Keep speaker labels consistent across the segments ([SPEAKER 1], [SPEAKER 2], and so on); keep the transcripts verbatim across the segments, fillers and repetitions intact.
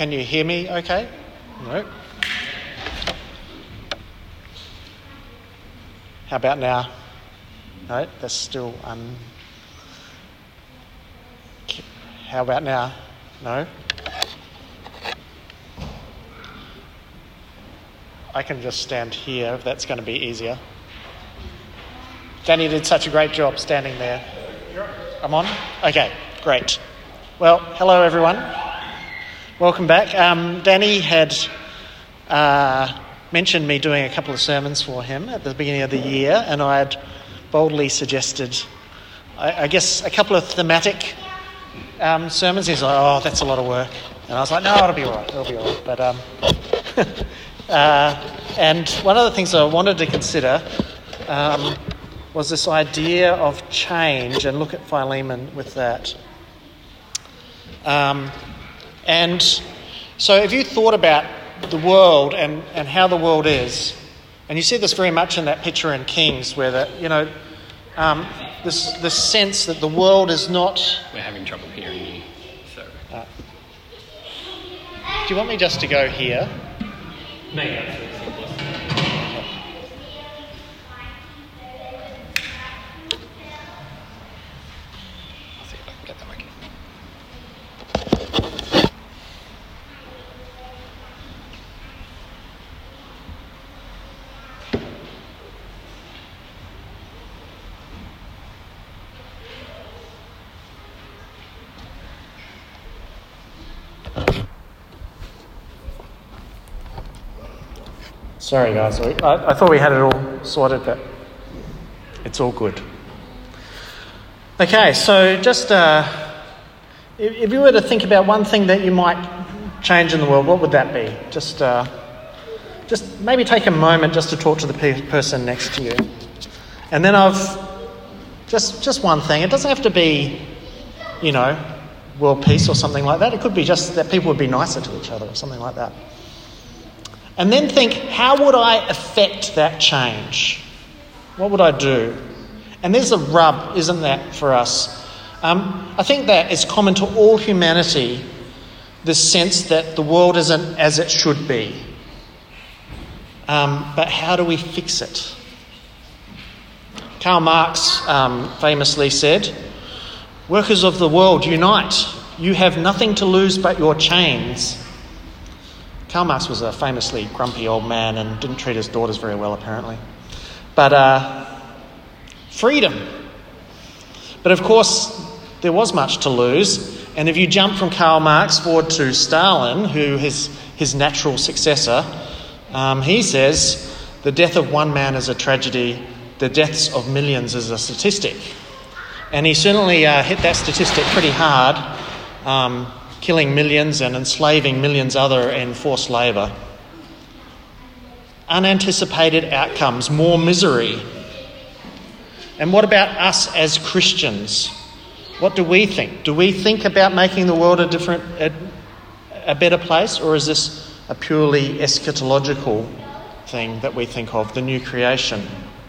[SPEAKER 1] can you hear me okay? No. How about now? No, that's still... Um, how about now? No. I can just stand here if that's going to be easier. Danny did such a great job standing there. I'm on? Okay, great. Well, hello everyone. Welcome back. Um, Danny had uh, mentioned me doing a couple of sermons for him at the beginning of the year, and I had boldly suggested, I, I guess, a couple of thematic um, sermons. He's like, oh, that's a lot of work. And I was like, no, it'll be all right, it'll be all right. But, um, uh, and one of the things I wanted to consider um, was this idea of change, and look at Philemon with that. Um, and so if you thought about the world and, and how the world is, and you see this very much in that picture in Kings, where the, you know, um, this this sense that the world is not...
[SPEAKER 2] We're having trouble hearing you, so...
[SPEAKER 1] Uh, do you want me just to go here?
[SPEAKER 2] No, yeah.
[SPEAKER 1] Sorry, guys. I, I thought we had it all sorted, but it's all good. Okay, so just uh, if, if you were to think about one thing that you might change in the world, what would that be? Just, uh, just maybe take a moment just to talk to the pe- person next to you, and then I've just just one thing. It doesn't have to be, you know, world peace or something like that. It could be just that people would be nicer to each other or something like that. And then think, how would I affect that change? What would I do? And there's a rub, isn't that, for us? Um, I think that it's common to all humanity, this sense that the world isn't as it should be. Um, but how do we fix it? Karl Marx um, famously said, "Workers of the world, unite. You have nothing to lose but your chains." Karl Marx was a famously grumpy old man and didn't treat his daughters very well, apparently. But uh, freedom. But of course, there was much to lose. And if you jump from Karl Marx forward to Stalin, who is his natural successor, um, he says, the death of one man is a tragedy, the deaths of millions is a statistic. And he certainly uh, hit that statistic pretty hard, um, killing millions and enslaving millions other in forced labour. Unanticipated outcomes, more misery. And what about us as Christians? What do we think? Do we think about making the world a different, a, a better place, or is this a purely eschatological thing that we think of, the new creation?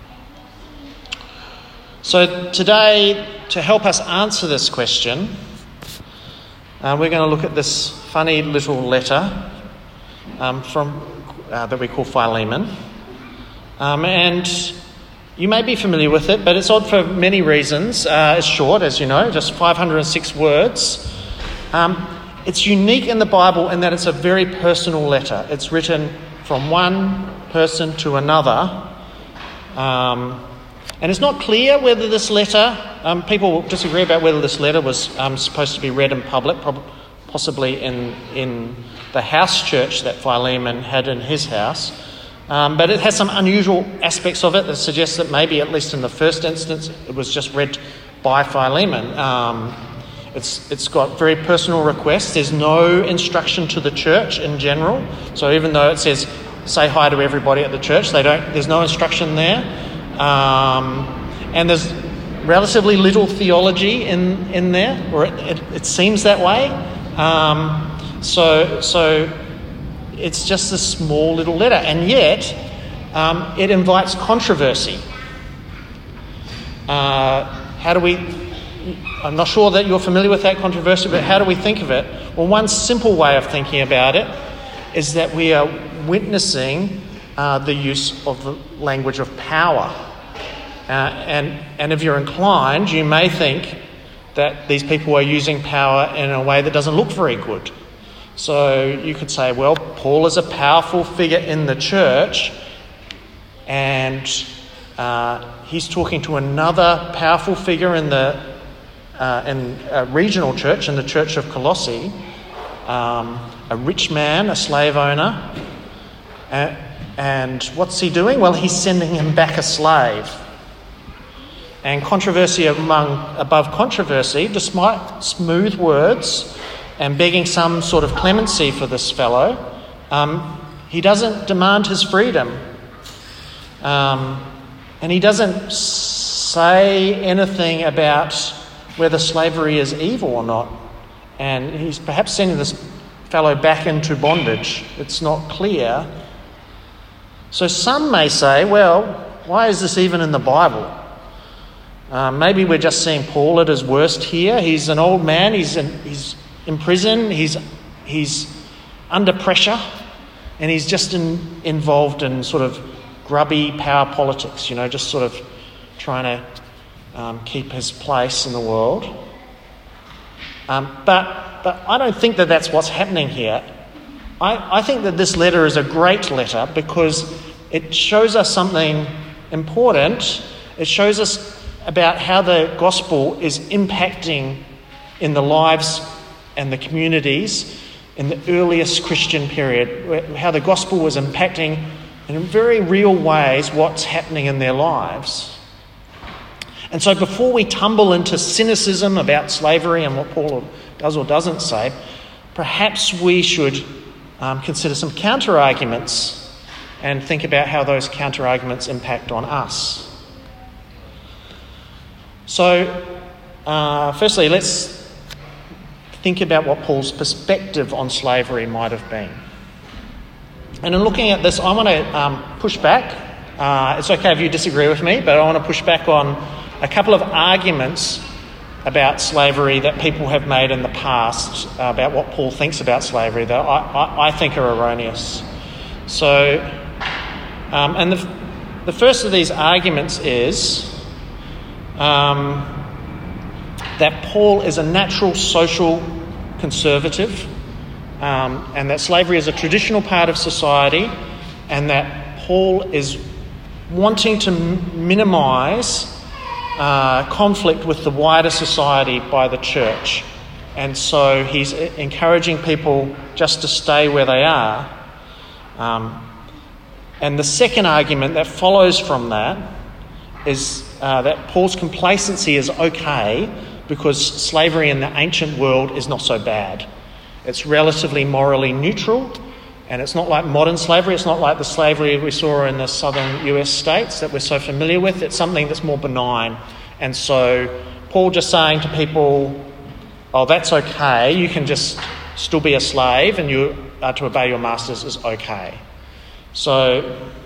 [SPEAKER 1] So today, to help us answer this question, Uh, we're going to look at this funny little letter um, from uh, that we call Philemon. Um, and you may be familiar with it, but it's odd for many reasons. Uh, it's short, as you know, just five hundred six words. Um, it's unique in the Bible in that it's a very personal letter. It's written from one person to another. Um, and it's not clear whether this letter, um, people disagree about whether this letter was um, supposed to be read in public, prob- possibly in in the house church that Philemon had in his house. Um, but it has some unusual aspects of it that suggest that maybe, at least in the first instance, it was just read by Philemon. Um, it's it's got very personal requests. There's no instruction to the church in general. So even though it says, say hi to everybody at the church, they don't. There's no instruction there. Um, and there's relatively little theology in, in there, or it, it, it seems that way. Um, so so it's just a small little letter, and yet um, it invites controversy. Uh, how do we I'm not sure that you're familiar with that controversy, but how do we think of it? Well, one simple way of thinking about it is that we are witnessing uh, the use of the language of power. Uh, and, and if you're inclined, you may think that these people are using power in a way that doesn't look very good. So you could say, well, Paul is a powerful figure in the church, and uh, he's talking to another powerful figure in the uh, in a regional church, in the church of Colossae, um, a rich man, a slave owner. Uh, and what's he doing? Well, he's sending him back a slave. And controversy among above controversy, despite smooth words and begging some sort of clemency for this fellow, um, he doesn't demand his freedom. Um, and he doesn't say anything about whether slavery is evil or not. And he's perhaps sending this fellow back into bondage. It's not clear. So some may say, well, why is this even in the Bible? Uh, maybe we're just seeing Paul at his worst here. He's an old man. He's in, he's in prison. He's he's under pressure, and he's just in, involved in sort of grubby power politics. You know, just sort of trying to um, keep his place in the world. Um, but but I don't think that that's what's happening here. I, I think that this letter is a great letter because it shows us something important. It shows us about how the gospel is impacting in the lives and the communities in the earliest Christian period, how the gospel was impacting in very real ways what's happening in their lives. And so before we tumble into cynicism about slavery and what Paul does or doesn't say, perhaps we should um, consider some counter-arguments and think about how those counter-arguments impact on us. So, uh, firstly, let's think about what Paul's perspective on slavery might have been. And in looking at this, I want to um, push back. Uh, it's okay if you disagree with me, but I want to push back on a couple of arguments about slavery that people have made in the past uh, about what Paul thinks about slavery that I, I, I think are erroneous. So, um, and the, the first of these arguments is Um, that Paul is a natural social conservative, um, and that slavery is a traditional part of society, and that Paul is wanting to m- minimise uh, conflict with the wider society by the church. And so he's encouraging people just to stay where they are. Um, and the second argument that follows from that is uh, that Paul's complacency is okay because slavery in the ancient world is not so bad. It's relatively morally neutral, and it's not like modern slavery. It's not like the slavery we saw in the southern U S states that we're so familiar with. It's something that's more benign. And so Paul just saying to people, oh, that's okay, you can just still be a slave and you are to obey your masters is okay. So,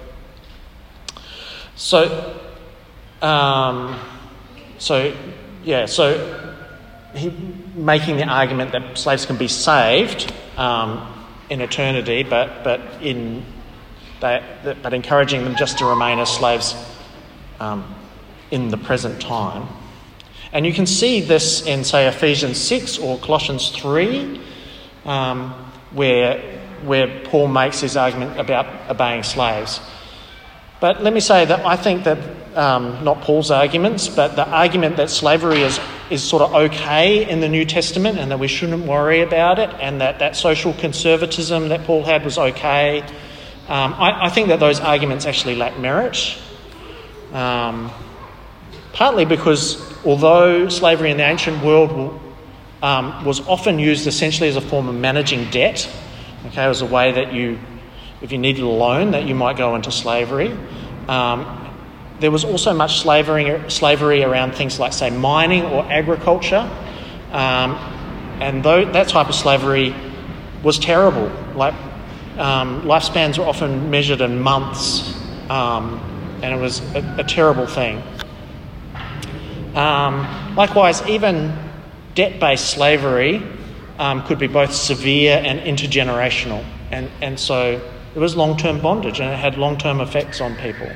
[SPEAKER 1] so, um, so, yeah, so he making the argument that slaves can be saved um, in eternity, but but in that, but encouraging them just to remain as slaves um, in the present time. And you can see this in, say, Ephesians six or Colossians three, um, where where Paul makes his argument about obeying slaves. But let me say that I think that, um, not Paul's arguments, but the argument that slavery is, is sort of okay in the New Testament and that we shouldn't worry about it, and that that social conservatism that Paul had was okay, um, I, I think that those arguments actually lack merit. Um, partly because although slavery in the ancient world will, um, was often used essentially as a form of managing debt, okay, it was a way that you, if you needed a loan, that you might go into slavery. Um, there was also much slavery, slavery around things like, say, mining or agriculture. Um, and though that type of slavery was terrible. Like um, lifespans were often measured in months, um, and it was a, a terrible thing. Um, likewise, even debt-based slavery um, could be both severe and intergenerational. And, and so it was long-term bondage, and it had long-term effects on people.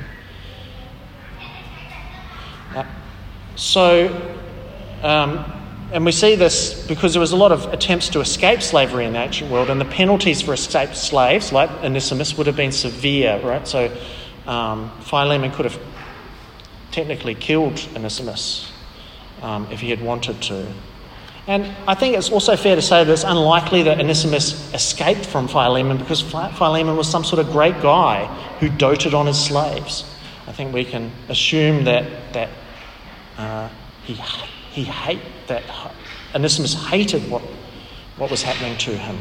[SPEAKER 1] Uh, so, um, and we see this because there was a lot of attempts to escape slavery in the ancient world, and the penalties for escaped slaves, like Onesimus, would have been severe, right? So um, Philemon could have technically killed Onesimus um, if he had wanted to. And I think it's also fair to say that it's unlikely that Onesimus escaped from Philemon because Philemon was some sort of great guy who doted on his slaves. I think we can assume that that uh, he he hate that Onesimus hated what what was happening to him.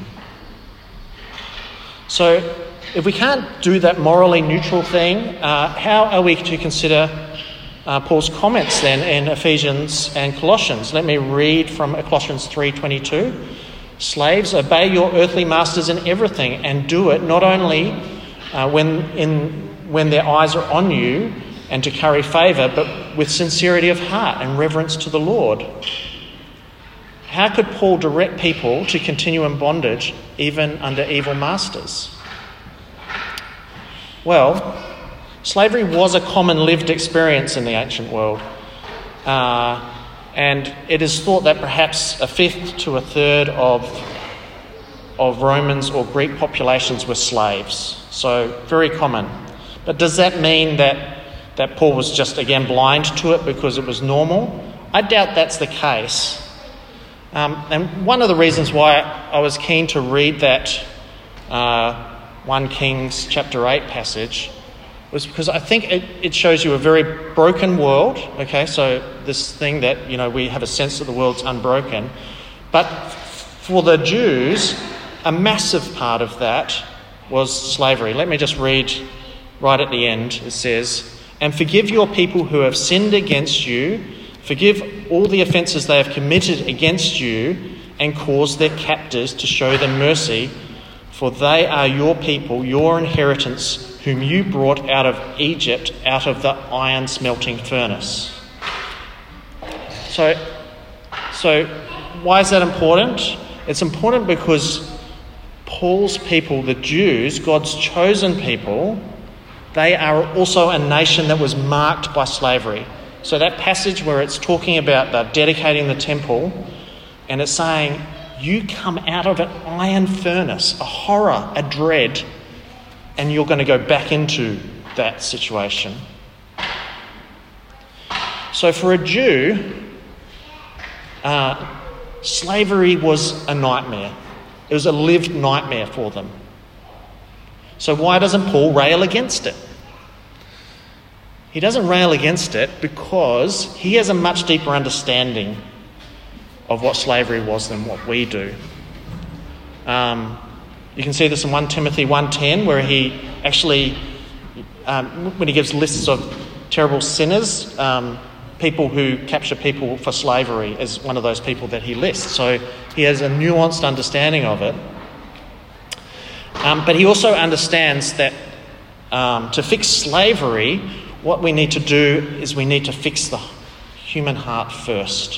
[SPEAKER 1] So, if we can't do that morally neutral thing, uh, how are we to consider Uh, Paul's comments then in Ephesians and Colossians? Let me read from Colossians three twenty-two. Slaves, obey your earthly masters in everything, and do it not only uh, when in when their eyes are on you and to curry favour, but with sincerity of heart and reverence to the Lord. How could Paul direct people to continue in bondage even under evil masters? Well, slavery was a common lived experience in the ancient world, uh, and it is thought that perhaps a fifth to a third of, of Romans or Greek populations were slaves, so very common. But does that mean that, that Paul was just, again, blind to it because it was normal? I doubt that's the case. Um, and one of the reasons why I was keen to read that uh, First Kings chapter eight passage was because I think it, it shows you a very broken world, okay? So this thing that, you know, we have a sense that the world's unbroken. But for the Jews, a massive part of that was slavery. Let me just read right at the end. It says, "And forgive your people who have sinned against you, forgive all the offences they have committed against you, and cause their captors to show them mercy, for they are your people, your inheritance, whom you brought out of Egypt, out of the iron smelting furnace." So, so why is that important? It's important because Paul's people, the Jews, God's chosen people, they are also a nation that was marked by slavery. So that passage where it's talking about the dedicating the temple, and it's saying, you come out of an iron furnace, a horror, a dread, and you're going to go back into that situation. So for a Jew, uh, slavery was a nightmare. It was a lived nightmare for them. So why doesn't Paul rail against it? He doesn't rail against it because he has a much deeper understanding of what slavery was than what we do. Um, You can see this in First Timothy one ten, where he actually, um, when he gives lists of terrible sinners, um, people who capture people for slavery is one of those people that he lists. So he has a nuanced understanding of it. Um, but he also understands that um, to fix slavery, what we need to do is we need to fix the human heart first.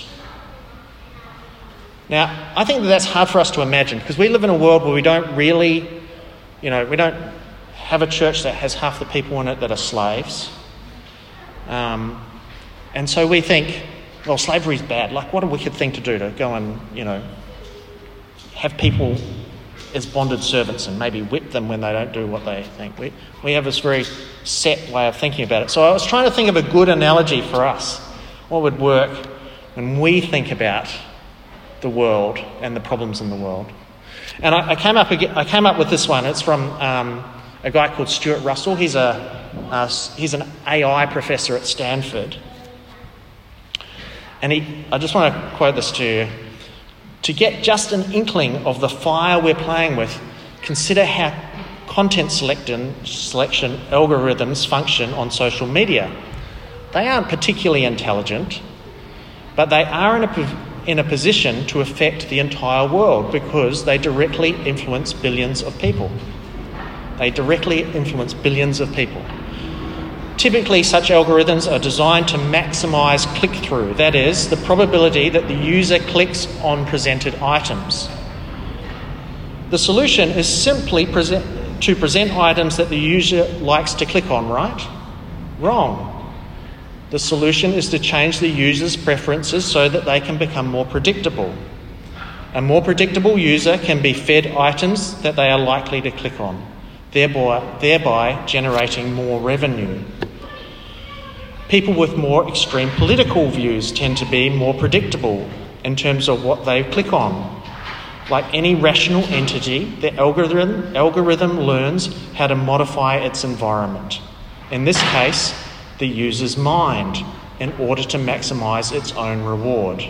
[SPEAKER 1] Now, I think that that's hard for us to imagine because we live in a world where we don't really, you know, we don't have a church that has half the people in it that are slaves. Um, and so we think, well, slavery's bad. Like, what a wicked thing to do, to go and, you know, have people as bonded servants and maybe whip them when they don't do what they think. We, we have this very set way of thinking about it. So I was trying to think of a good analogy for us. What would work when we think about the world and the problems in the world. And I, I came up I came up with this one. It's from um, a guy called Stuart Russell. He's a uh, he's an A I professor at Stanford. And he, I just want to quote this to you. "To get just an inkling of the fire we're playing with, consider how content selection, selection algorithms function on social media. They aren't particularly intelligent, but they are in a in a position to affect the entire world because they directly influence billions of people. They directly influence billions of people. Typically, such algorithms are designed to maximise click-through, that is, the probability that the user clicks on presented items. The solution is simply present, to present items that the user likes to click on, right? Wrong. The solution is to change the user's preferences so that they can become more predictable. A more predictable user can be fed items that they are likely to click on, thereby, thereby generating more revenue. People with more extreme political views tend to be more predictable in terms of what they click on. Like any rational entity, the algorithm, algorithm learns how to modify its environment. In this case, the user's mind, in order to maximise its own reward.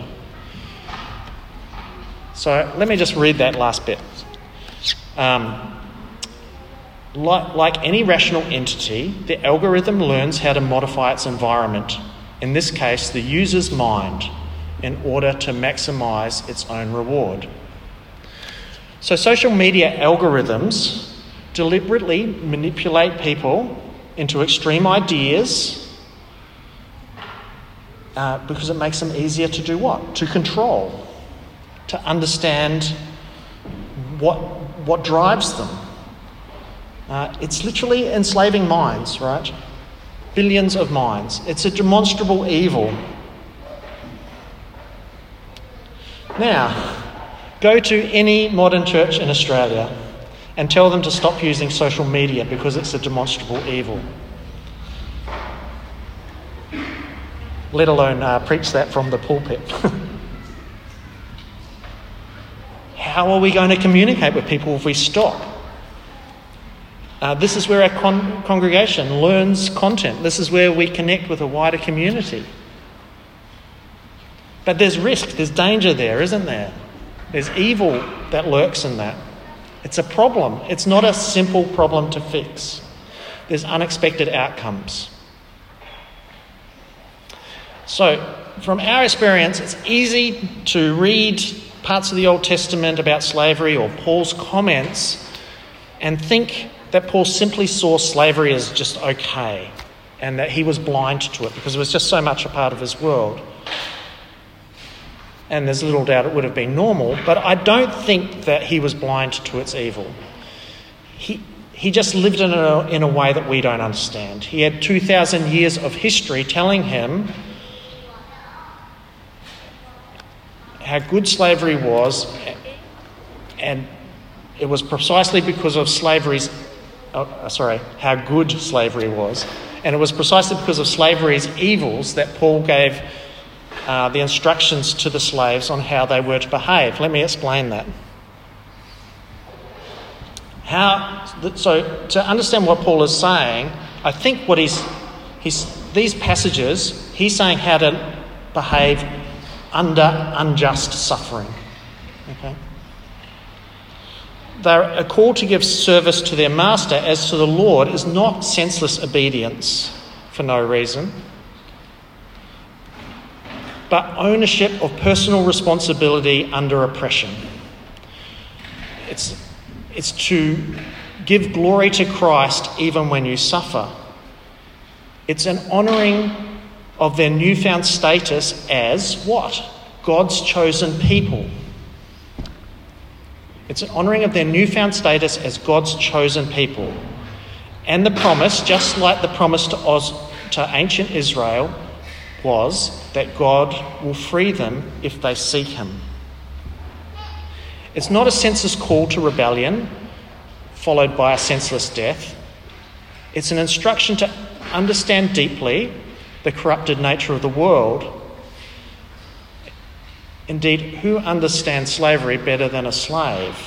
[SPEAKER 1] So let me just read that last bit. Um, like, like any rational entity, the algorithm learns how to modify its environment, in this case the user's mind, in order to maximise its own reward. So social media algorithms deliberately manipulate people into extreme ideas uh, because it makes them easier to do what? To control, to understand what, what drives them. Uh, it's literally enslaving minds, right? Billions of minds. It's a demonstrable evil. Now, go to any modern church in Australia and tell them to stop using social media because it's a demonstrable evil. Let alone uh, preach that from the pulpit. How are we going to communicate with people if we stop? Uh, this is where our con- congregation learns content. This is where we connect with a wider community. But there's risk, there's danger there, isn't there? There's evil that lurks in that. It's a problem. It's not a simple problem to fix. There's unexpected outcomes. So, from our experience, it's easy to read parts of the Old Testament about slavery or Paul's comments and think that Paul simply saw slavery as just okay and that he was blind to it because it was just so much a part of his world. And there's little doubt it would have been normal, but I don't think that he was blind to its evil. He he just lived in a, in a way that we don't understand. He had two thousand years of history telling him how good slavery was, and it was precisely because of slavery's, oh, sorry, how good slavery was, and it was precisely because of slavery's evils that Paul gave Uh, the instructions to the slaves on how they were to behave. Let me explain that. How? So, to understand what Paul is saying, I think what he's, he's these passages, he's saying how to behave under unjust suffering. Okay. They're a call to give service to their master as to the Lord is not senseless obedience for no reason, but ownership of personal responsibility under oppression. It's, it's to give glory to Christ even when you suffer. It's an honouring of their newfound status as what? God's chosen people. It's an honouring of their newfound status as God's chosen people. And the promise, just like the promise to, Oz, to ancient Israel, was that God will free them if they seek him. It's not a senseless call to rebellion followed by a senseless death. It's an instruction to understand deeply the corrupted nature of the world. Indeed, who understands slavery better than a slave?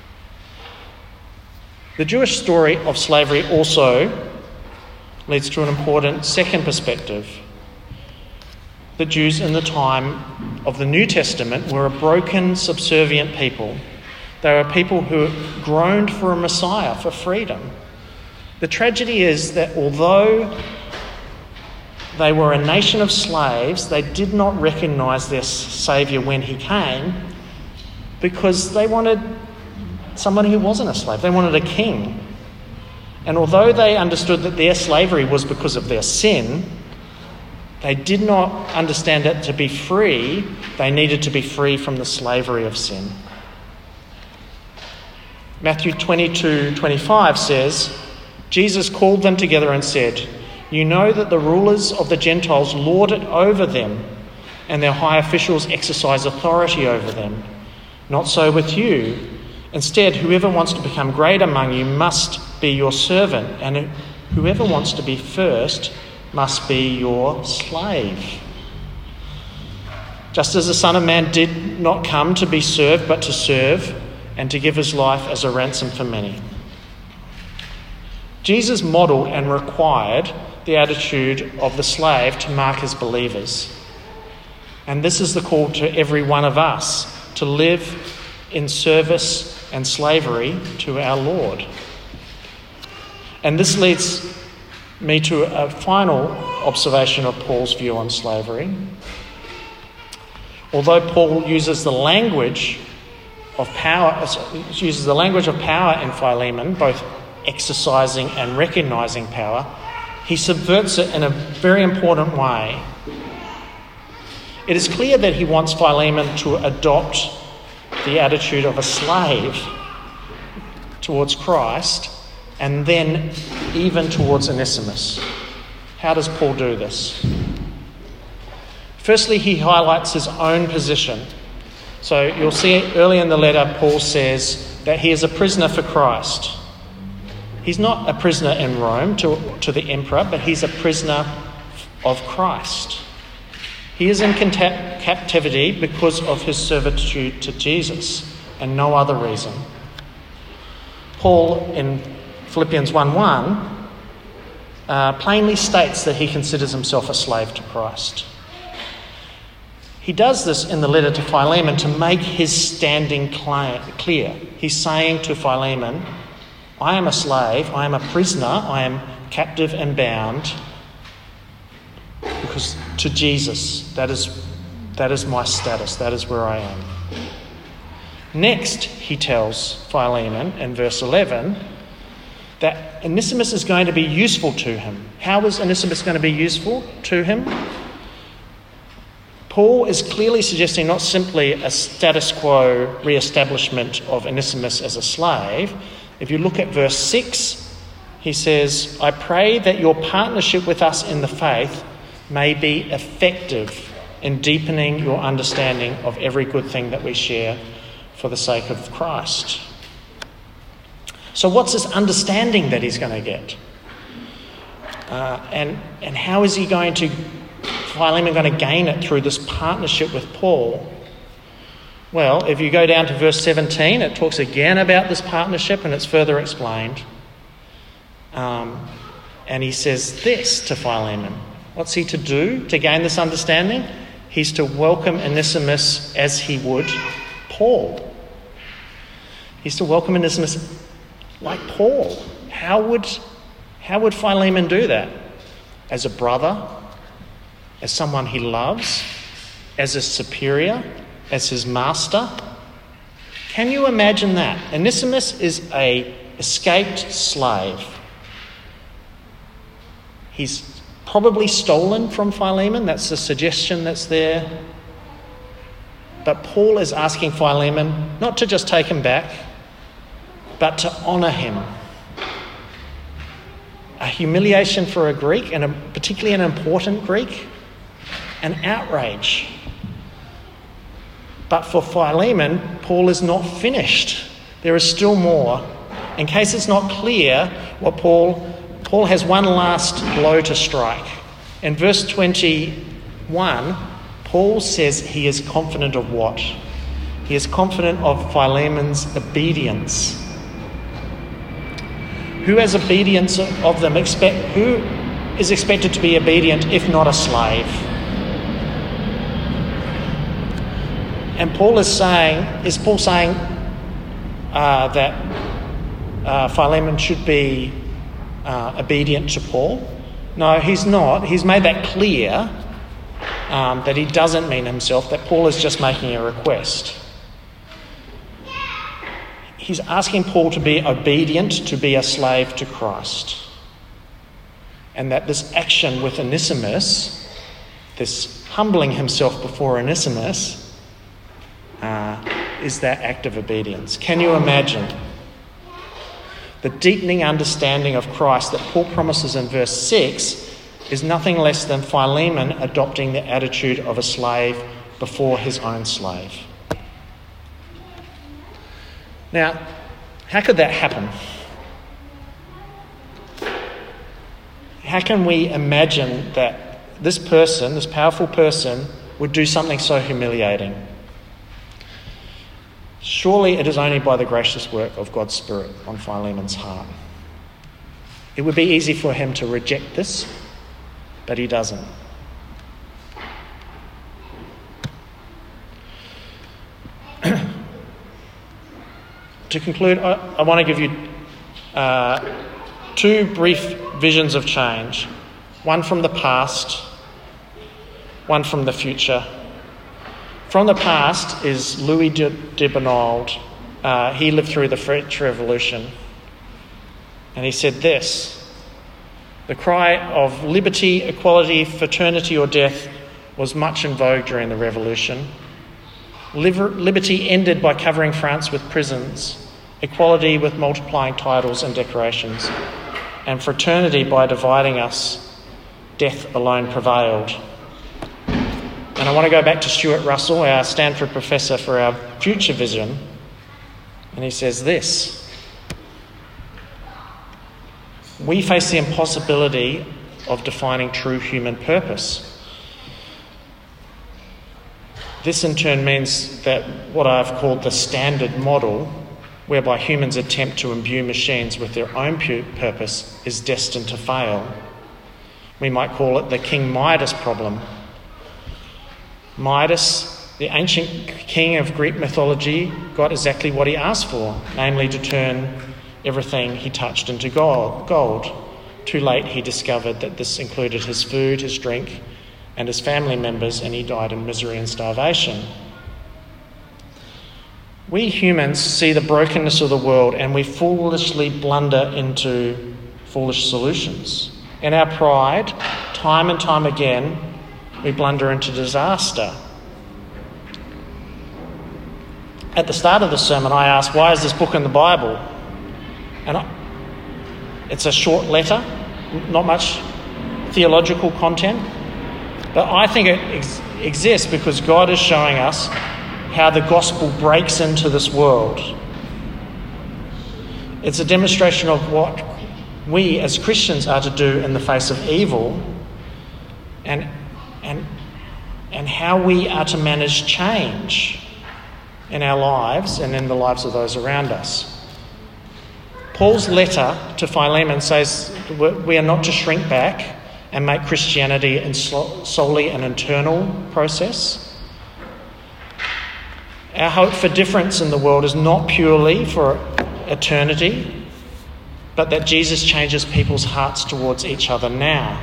[SPEAKER 1] The Jewish story of slavery also leads to an important second perspective. The Jews in the time of the New Testament were a broken, subservient people. They were people who groaned for a Messiah, for freedom. The tragedy is that although they were a nation of slaves, they did not recognise their Saviour when he came because they wanted someone who wasn't a slave. They wanted a king. And although they understood that their slavery was because of their sin, they did not understand that to be free, they needed to be free from the slavery of sin. Matthew twenty-two twenty-five says, Jesus called them together and said, "You know that the rulers of the Gentiles lord it over them, and their high officials exercise authority over them. Not so with you. Instead, whoever wants to become great among you must be your servant, and whoever wants to be first must be your slave. Just as the Son of Man did not come to be served, but to serve, and to give his life as a ransom for many." Jesus modelled and required the attitude of the slave to mark his believers. And this is the call to every one of us, to live in service and slavery to our Lord. And this leads me to a final observation of Paul's view on slavery. Although Paul uses the language of power, uses the language of power in Philemon, both exercising and recognising power, he subverts it in a very important way. It is clear that he wants Philemon to adopt the attitude of a slave towards Christ, and then even towards Onesimus. How does Paul do this? Firstly, he highlights his own position. So you'll see early in the letter, Paul says that he is a prisoner for Christ. He's not a prisoner in Rome to, to the emperor, but he's a prisoner of Christ. He is in cont- captivity because of his servitude to Jesus and no other reason. Paul, in Philippians one one, uh, plainly states that he considers himself a slave to Christ. He does this in the letter to Philemon to make his standing clear. He's saying to Philemon, I am a slave, I am a prisoner, I am captive and bound because to Jesus, that is, that is my status, that is where I am. Next, he tells Philemon in verse eleven that Onesimus is going to be useful to him. How is Onesimus going to be useful to him? Paul is clearly suggesting not simply a status quo re-establishment of Onesimus as a slave. If you look at verse six, he says, I pray that your partnership with us in the faith may be effective in deepening your understanding of every good thing that we share for the sake of Christ. So what's this understanding that he's going to get? Uh, and, and how is he going to, Philemon going to gain it through this partnership with Paul? Well, if you go down to verse seventeen, it talks again about this partnership and it's further explained. Um, and he says this to Philemon. What's he to do to gain this understanding? He's to welcome Onesimus as he would Paul. He's to welcome Onesimus like Paul. How would, how would Philemon do that? As a brother, as someone he loves, as a superior, as his master? Can you imagine that? Onesimus is a escaped slave. He's probably stolen from Philemon. That's the suggestion that's there. But Paul is asking Philemon not to just take him back, but to honour him. A humiliation for a Greek, and a, particularly an important Greek, an outrage. But for Philemon, Paul is not finished. There is still more. In case it's not clear what Paul... Paul has one last blow to strike. In verse twenty-one, Paul says he is confident of what? He is confident of Philemon's obedience. Who has obedience of them? Expect, who is expected to be obedient if not a slave? And Paul is saying, is Paul saying uh, that uh, Philemon should be uh, obedient to Paul? No, he's not. He's made that clear um, that he doesn't mean himself, that Paul is just making a request. he's asking Paul to be obedient, to be a slave to Christ. And that this action with Onesimus, this humbling himself before Onesimus, uh, is that act of obedience. Can you imagine the deepening understanding of Christ that Paul promises in verse six is nothing less than Philemon adopting the attitude of a slave before his own slave? Now, how could that happen? How can we imagine that this person, this powerful person, would do something so humiliating? Surely it is only by the gracious work of God's Spirit on Philemon's heart. It would be easy for him to reject this, but he doesn't. To conclude, I, I want to give you uh, two brief visions of change. One from the past, one from the future. From the past is Louis de, de Bonald. Uh, he lived through the French Revolution. And he said this: the cry of liberty, equality, fraternity or death was much in vogue during the Revolution. Liber- liberty ended by covering France with prisons, equality with multiplying titles and decorations, and fraternity by dividing us. Death alone prevailed. And I want to go back to Stuart Russell, our Stanford professor, for our future vision. And he says this: we face the impossibility of defining true human purpose. This in turn means that what I've called the standard model, whereby humans attempt to imbue machines with their own pu- purpose, is destined to fail. We might call it the King Midas problem. Midas, the ancient king of Greek mythology, got exactly what he asked for, namely to turn everything he touched into gold. Too late, he discovered that this included his food, his drink, and his family members, and he died in misery and starvation. We humans see the brokenness of the world and we foolishly blunder into foolish solutions. In our pride, time and time again, we blunder into disaster. At the start of the sermon, I asked, why is this book in the Bible? And I, it's a short letter, not much theological content, but I think it ex- exists because God is showing us how the gospel breaks into this world. It's a demonstration of what we as Christians are to do in the face of evil, and and and how we are to manage change in our lives and in the lives of those around us. Paul's letter to Philemon says we are not to shrink back and make Christianity solely an internal process. Our hope for difference in the world is not purely for eternity, but that Jesus changes people's hearts towards each other now.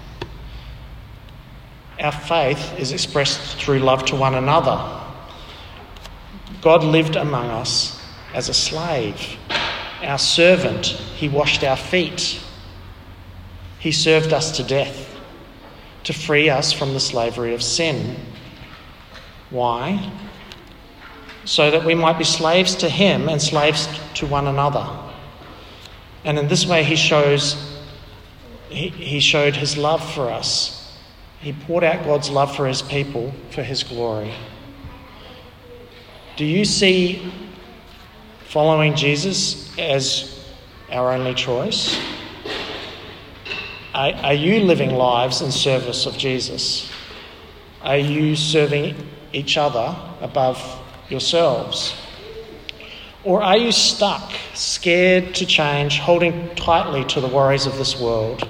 [SPEAKER 1] Our faith is expressed through love to one another. God lived among us as a slave, our servant. He washed our feet. He served us to death to free us from the slavery of sin. Why? So that we might be slaves to him and slaves to one another. And in this way he shows he, he showed his love for us. He poured out God's love for his people, for his glory. Do you see following Jesus as our only choice? Are, are you living lives in service of Jesus? Are you serving each other above yourselves? Or are you stuck, scared to change, holding tightly to the worries of this world?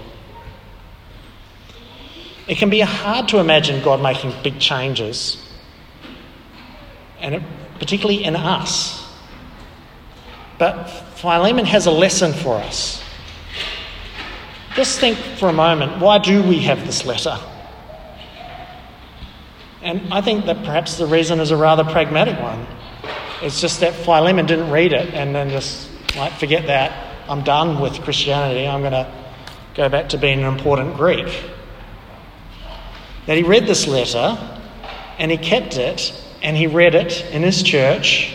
[SPEAKER 1] It can be hard to imagine God making big changes, and it, particularly in us. But Philemon has a lesson for us. Just think for a moment, why do we have this letter? And I think that perhaps the reason is a rather pragmatic one. It's just that Philemon didn't read it and then just, like, forget that. I'm done with Christianity. I'm going to go back to being an important Greek. That he read this letter and he kept it and he read it in his church.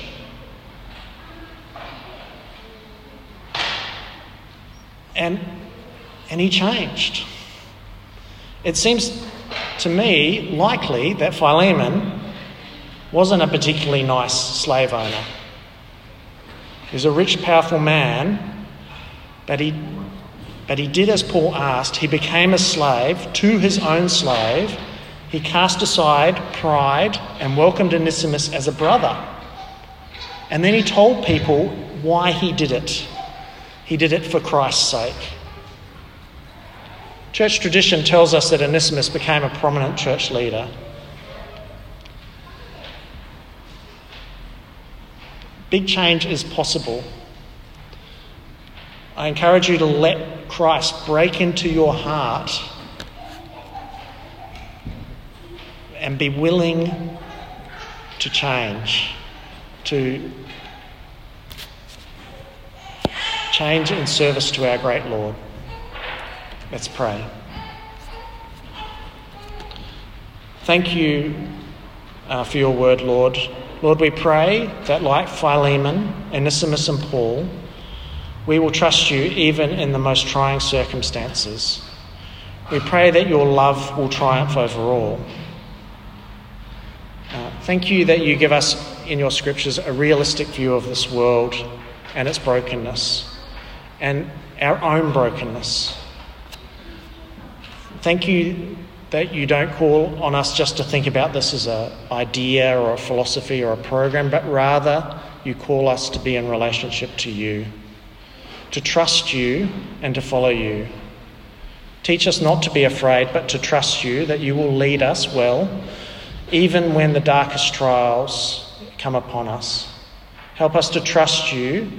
[SPEAKER 1] And, and he changed. It seems to me likely that Philemon wasn't a particularly nice slave owner. He was a rich, powerful man, but he, but he did as Paul asked. He became a slave to his own slave. He cast aside pride and welcomed Onesimus as a brother. And then he told people why he did it. He did it for Christ's sake. Church tradition tells us that Onesimus became a prominent church leader. Big change is possible. I encourage you to let Christ break into your heart and be willing to change, to change in service to our great Lord. Let's pray. Thank you uh, for your word, Lord. Lord, we pray that like Philemon, Onesimus and Paul, we will trust you even in the most trying circumstances. We pray that your love will triumph over all. Uh, thank you that you give us in your scriptures a realistic view of this world and its brokenness and our own brokenness. Thank you that you don't call on us just to think about this as an idea or a philosophy or a program, but rather you call us to be in relationship to you, to trust you and to follow you. Teach us not to be afraid, but to trust you, that you will lead us well, even when the darkest trials come upon us. Help us to trust you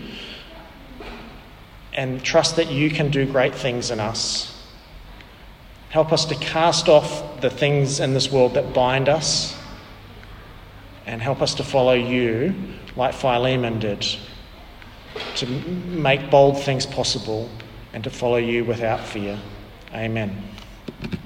[SPEAKER 1] and trust that you can do great things in us. Help us to cast off the things in this world that bind us, and help us to follow you like Philemon did, to make bold things possible and to follow you without fear. Amen.